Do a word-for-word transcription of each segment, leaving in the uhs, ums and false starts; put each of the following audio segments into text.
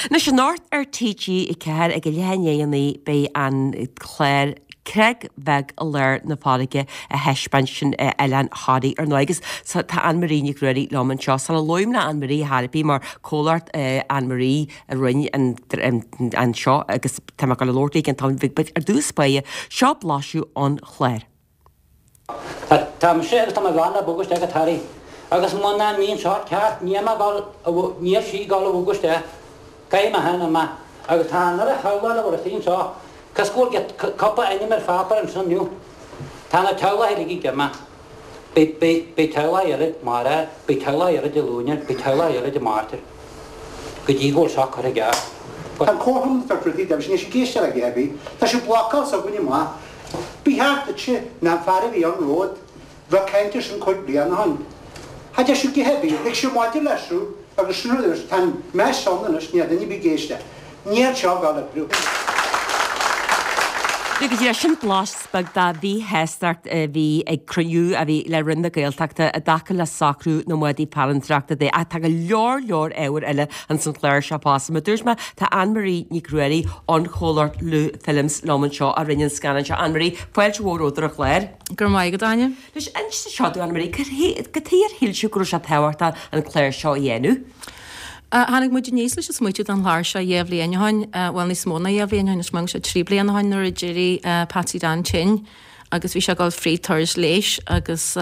Na sin náirt ar T G I ceir ag go lehéanaí bé an chléir Craig bheith a leir na fáige a heispan sin Ellen Hardy ar nóigus tá Anne-Marie ní gruirí loman seo san loim na Anne-Marie Hardy mar cólart Anne-Marie a rinne an seo agus tá go lortaí an tam bhíh ar dús spaie seo bláisiú an chléir. Tá sé tá bhana bugus de tarí agus mna míon seo ceart níor sí gáil buguste caiim a hena ma agus tá nar a chaáil a tíon seo Cascúil get coppa aine mar fápar an sunniu. Tá na teala heligi gema. Be teala irid mara, be teala irid de lúne, be teala irid de martyr. Go dígóil seach ar a gá. Tá cóham tá prutí dem sin is géiste a gebi, tá sé bloáil sa gúni má. Bí háart te na fara bhí an ród, bheit ceintir sin chuid blian hain. Tá de siú gehebi, ag siú máidir leisú agus snúidir tá meis sanna is níad a ní bí géiste. Níor seo gáil a brú. Agus dí sin blásbag da bhí heistart bhí ag cruniú a bhí le rinne gailteachta a dacha le sacrú nó muidí parantraachta dé a tá go leor leor éhar eile an san chléir sepása. Ma dúirs me tá Anne-Marie ní gruirí an chólart lu films loman seo a rinne scanan seo. Anne-Marie, foiil bhóródar a chléir? Gur mai go daine? Leis einsta seoú Anne-Marie, go tíar híilsiú gur se tehairta an chléir seo dhéanú? Hannig muid níos leis is muid an láir se dhéh léanaáin bhil níos móna dhéh léanaáin is mang se trí blianaáin nuair a ddíirí Patsy Dan Chin agus bhí se gáil frí thuirs léis agus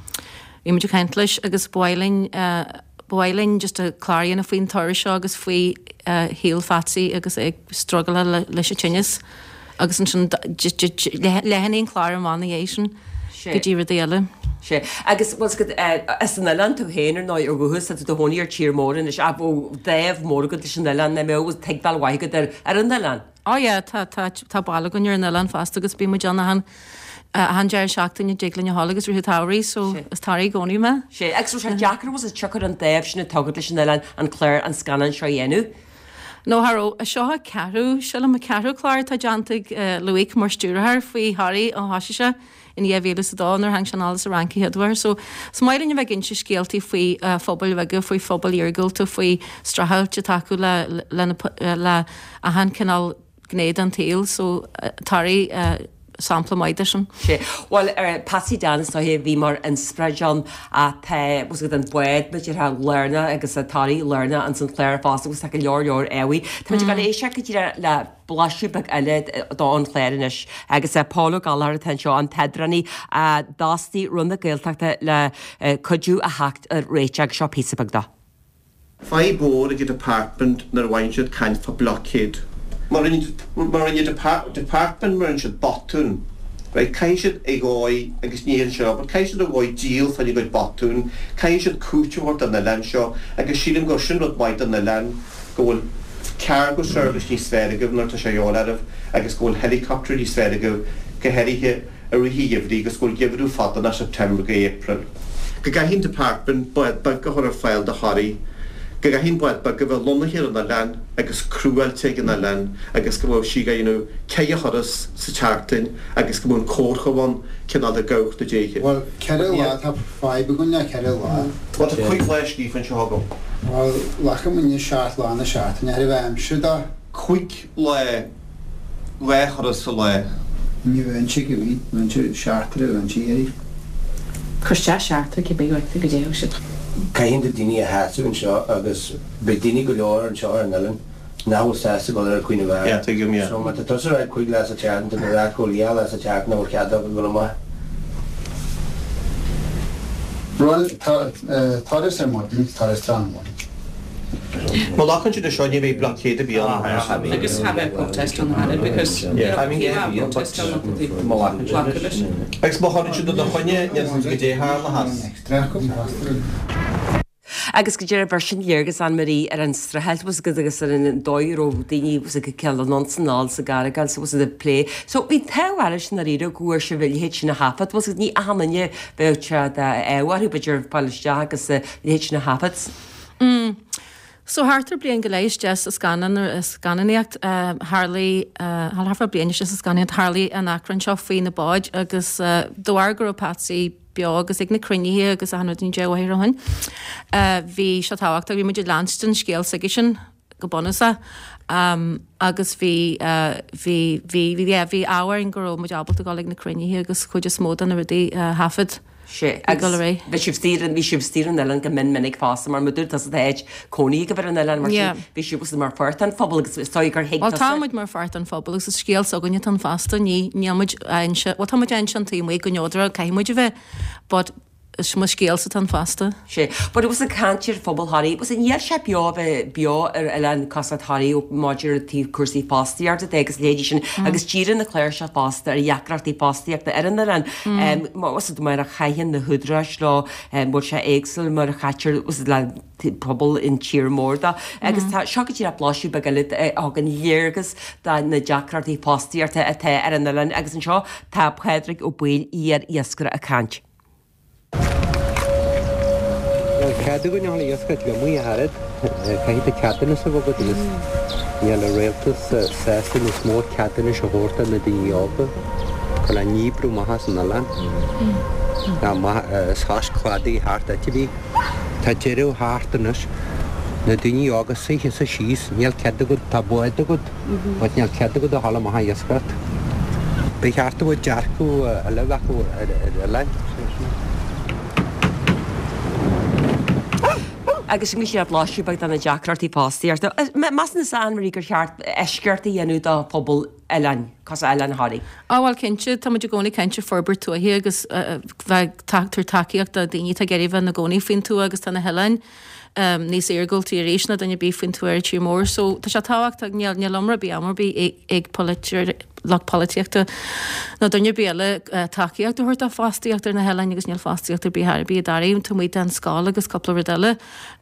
bhí muidir cheint leis agus buáilinn buáilinn just a chláiríonn a faoin thuir seo agus faoi híal Patsy agus ag struggle leis a tinnis agus an sin lehannaíon chláir mána dhééis sin go dtíra déile. sé. Agus was go as an elan tú héanaar ná ar gohus a do hóí ar tír mórin is abh déh mór go sin elan na mé te ballhaigad ar ar an elan. Á tá bailla gon ar an elan fast agus bí mu John han han deir seachtain déglinn hálagus ru táirí so is tarí gcóí me. sé agus sé Jackar was a tuchar an déh sinna tugad lei sin elan an chléir an scanan seo dhéanú. No Haró a seotha ceú se am ceú chláir tá deantaigh luigh mar stúrathir faoi Harí an hasise in dhéhhéle sa dánar hang seán a ranci headhar, so smailinn bheith gin se scéaltaí faoi fphobal bheige faoi fphobal iargulta faoi strathailte taú le le a han canál gnéad an taal so tarí sampla maidir sin. sé. Well ar Patsy Dan tá hé bhí mar an spreidjan a the was go an buid be ha lena agus a tarí lena an san chléir fás agus take leor leor éhí. Tá gan é se go le blaisiúbeh eile dá an chléirinis agus é Paulo galar ten seo an tedraní a dátíí runna géilteachta le codú a hacht a réiteag seo písabagda. Fai bór ag department nar bhaintead caint fa blockade. Mar in your department mar in siad botún. Right, cai siad ag ói agus níon seo, but cai siad ag ói díal fan i goid botún, cai siad cúteamhort an na len seo, agus siad an go sin rud maid an na len, gohfuil cargo service ní sférigah nar tá sé eolarah, agus gohfuil helicopter ní sférigah go heirithe a rihíomhrí agus gohfuil gibhrú fada na September go April. Go gaithín department buad bag go thar fáil de Harí, go gaithín buad bag go bhfuil lonnahéir an na len, agus cruúilte an na len, agus go bhfuil si ga inú céige choras sa teachtain, agus go bhfuil córchaháin cinál a gauch na déige. Well, ceir lá tá fáib gon le ceir lá. Wat a chuig leis ní fan seo go? Well, lacha mu ní seaart lá na seaartain ar bheith amsú da. Chuig le le choras sa le. Ní bhain si go bhí, bhain si seaartar a bhain si éirí. Chuiste seaartar go bíhhaigta go déh si. Cain de daine a háú an seo agus be daine go leor an seo an elan náhfuil sásta go ar chuoine bhar. Yeah, take him, yeah. So mata tosar a chuig leis a tean de ra go leal leis a teach nó ceadda go mai. Well, táris ar mód, táris trán mód. Well, lachan si de seo ní bhéh blockade a bí an. Agus have a protest on that because Yeah. we have a protest on that. Agus má hána si do na chuine neas go dé há le has. Extra go fástar. Agus go dtíar versin dhéirgus Anne-Marie ar an strahelt was go agus ar an dóiró daoine was go ceall an nonsanál sa garagal so was a play. So bhí tehair sin na riidir gúir se bhfuil héit sin na hafat was ní ahanne bete de éhhaú beidir Paliste agus héit na hafat. Mm. So hartar blion go léis de a scanan ar scannaíocht Harlaí hallhafar blion is a scanad Harlaí an acran seo faoin na báid agus dóhar gur Patsy beag agus ag na crunithe agus a hanú dehair hain. Bhí se táhaachta bhí muidir Lanston scéal saige sin go bonasa um, agus bhí bhí bhí bhí áhar an goró mu abal go ag na crunne agus chuide smód an a rudí hafad. sé bheit sib stíran bhí sib stíran eile go min minic fása mar muúr tas éid coní go bhar an eile mar bhí siúgus mar fart an fphobal agus stoigur he. táid mar fart an fphobal agus scéal a gonne an fasta ní níid einse tá ein an tíí go neodra caiimiide bheith, but mu scéal sa tan fasta. sé, but it was a cantir fphobal Harí, was in níar se beá beá ar eile casad Harí ó máidir tí cuasaí fástaí ar de agus léidir sin agus tíran na chléir se fásta ar dheacrachtí fástaíachta ar an an was mar a chaihan na hudras lá bud se éagsel mar a chatir was le pobl in tír mórda agus segadtí a pláisiú be gaile agan dhéirgus da na deacrachtí fástaíarta ar an an agus an seo tá Pedric ó buil ar iascara a cant. Cadw yn iawn i ysgol gan mwy harad, cael ei cadw nes o fod ydys. Ni'n y reiltus sesyn nes mor cadw nes o hwrt yn y dyn i oba. Cael a nibrw mahas yn alan. Na ma sas cladu i hart ati fi. Ta jeryw hart yn ys. Na dyn i oga sy'n hys y sys. Ni'n cadw gwyd ta boed o gwyd. Bod ni'n cadw gwyd o hala maha i ysgol. Bych hart o gwyd jarcw y lefach o ylan. agus mí sé bláisiú bag anna deacratí pástiíart. Mas na san marí gur cheart eisceirta dhéanú dá pobl eilein cos eilein Harí. Áhil cinse tá muidir gcónaí cinse forbert tú hí agus bheith tatar takeíocht a daoine tá geiríh na gcónaí fin tú agus tána heilein níos éargóiltí rééisna daine bí fin tú ar tí mór, so tá se táhacht neal lomra bí amar bí ag le políochta na dunne béle takeíocht thuirt a fástaíocht ar na heilein agus neal fástaíocht ar bíthir bí daríom tú muid an scála agus coppla riile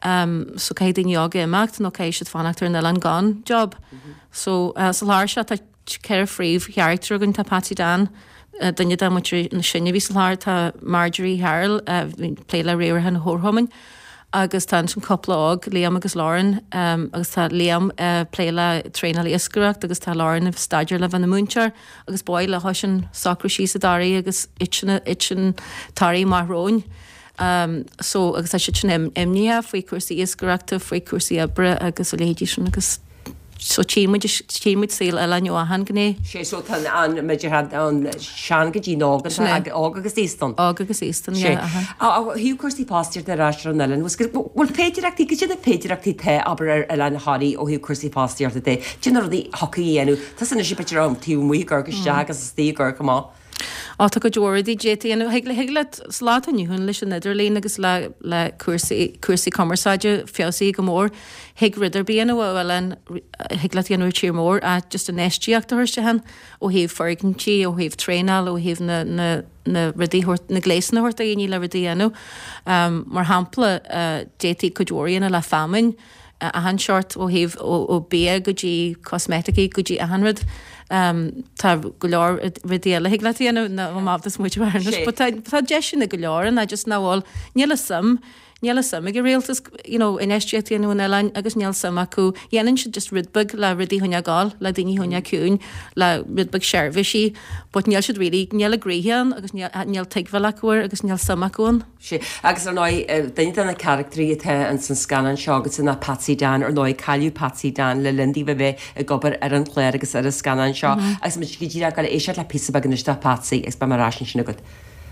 so cé daoine aga imecht nó cé si fanachtar na an gan job. So sa láir se tá ceir fríomh cheartar gon tá Patty Dan dunne da mu na sinne ví láir tá Marjorie Harrell pléile réir an hórthamin. agus tá sin coppla ág Liam agus Lauren um, agus tá Liam uh, pléile tréna iascaireacht agus tá Lauren a staidir le van na múntear agus báil le hosin sacra sí a darí agus itna itin tarí marróin. Um, so agus tá si sin imní faoi cuasaí iascaireachta faoi cuasaí ebre agus a léidir sin agus so tímuid tímuid síl eile neohan gné. sé so tan an meidir an sean go dtí ágan ágagus ístan. Ágagus ístan, sé. Hiú cuasaí pástiir de ráis an Ellen, bhfuil féidirachtaí go sin féidirachtaí the aber ar Ellen Harí ó hiú cuasaí pástiir a dé. Sin ruí hocaí dhéanú, tá sanna si beidir am tíú muí gargus agus tí gur go má. Á tá go dúirí J T an heile heile slátaníún leis an Idirlín agus le le cuasaí commerceide fiosí go mór hiig riidir bíana bhfuil heile anúir tíir mór a just an neistííachta thuirte hen ó híh fargantí ó híh tréál ó híh na na na rudíhort na gléisna horta í le rudíanú mar hapla J T Codúíanna le famin a han seart ó híh ó bé go dtí cosmeticí go dtí a hanrad. Um, tá go leor ridéala hiaglatíanú na mábtas muid bharnas, but tá deisi na go leor an a just náháil níla sam níla sam ag réaltas in eistííanú eile agus níal sam acu dhéanann si just ridbug le ridí hunne gáil le daoine hunne cún le ridbug seirbhisí, but níal siad ri níal agréan agus níal teaghil acuir agus níal sam acuin. sé agus ar náid daine anna charactarí the an san scanan seo agus na Patsy Dan ar náid caiú Patsy Dan le lindí bheith a gobar ar an chléir agus ar a scanan seo agus mu go ddíra gal éisiart le písa bag iste Patsy ag ba marrásin sinna go.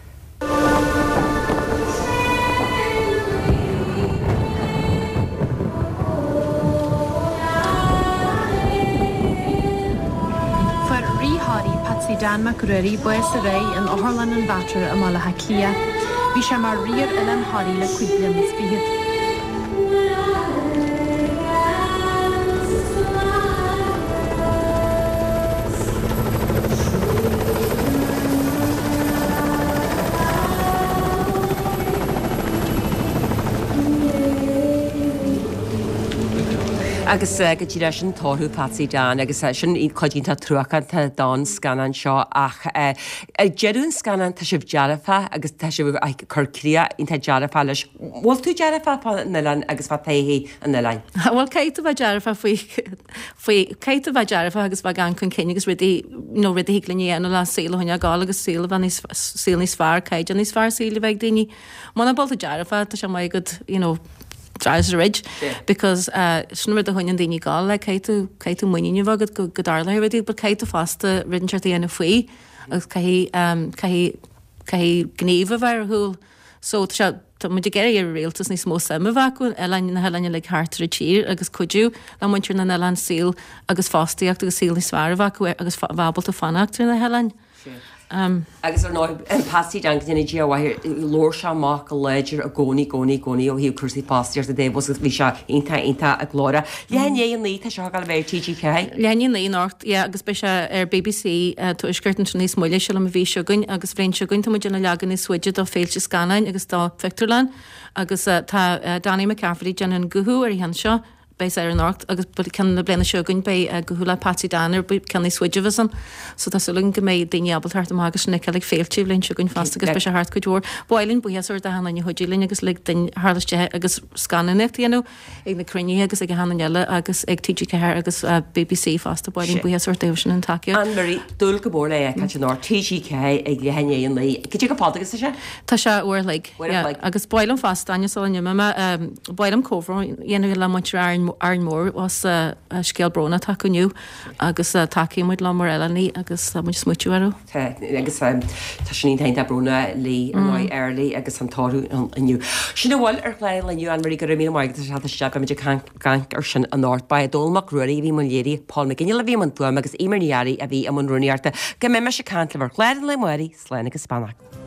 Dan McCreary bues a rei an Orlan an Batra a Malaha Kia. Vi sé mar riir in an Harí le cuiblian spíad. Agus go tíra sin táthú Patsy Dan agus sin í chodínta truachcha tá dá scanan seo ach jeún scanan tá sibh dearafa agus tá sibh churcria ínta dearafa leis. Bhil tú dearafa nalan agus bha taihí an naláin. Bhil céit a bheith dearafa faoi céit a bheith dearafa agus bh gan chun céine agus ridí nó rid hílaníana le síla hunne gáil agus síla bh síl níos fear céid an níos fear síla bheith daoine. Mána bolta dearafa tá sé mai go drives a ridge because snur a hunn daoine gáil le caiú caiú muine bhagad go godarla ruí, ba caiú fásta rinseirtaí ana faoi agus caihí gníomh bhar thuúil so Tá mu géir ar réaltas níos mó sama bhaú eile na heine le hartar a tír agus chuidú le muintir na Elan síl agus fástaíocht agus síl ní sfar bhacu agus bhabalta fanachtar na helainn. Agus ar ná an pasí an gine díhhair lór se má go léidir a gcóí gcóí gcóí ó híú cuasaí pastíir a débos bhí se inta inta a glóra. Lean é an lí tá se gal bhéir T G K? Lean í nácht agus be se ar B B C tú iscirtan níos muile se am bhí segann agus bhréin segann tá muidir na legan is suide do féilte scanin agus tá Victorland agus tá Danny McCaffrey gen an guthú ar hen seo beis ar an nácht agus bud cean na blena segann be gothúla Patsy Danner bu cean í suidehasan so tá sulún go méid daine abalthart am agus na ceigh féiltíh linn segann fast agus be se hart go dúir báilinn buhéasúir a hana hodílinn agus le den hálaiste agus scannacht dhéanú ag na cruine agus ag hana eile agus ag T G K agus B B C fast a báilinn buhéasúir sin an take. An marí dul go bór le cai ná T G K ag le henne an lí. Go go pádagus se? Tá se uair le agus báilm fast daine sáil me báilm cóhra dhéanú le muir Aran mór was scéal brona takeúniu agus takeí muid le mar eileí agus mu smuitiú arú. agus tá sin teint a brona lí an airlaí agus an táú aniu. Sin bhil ar chléil leniu an marí go mí maigus teach go meidir gang ar sin an náirt ba a dulach ruí bhí man léirí Paul McGinine le bhí man buam agus immarníarí a bhí am an runúíarta go mé me se cantlahar chléir le muirí sléna agus Spannach.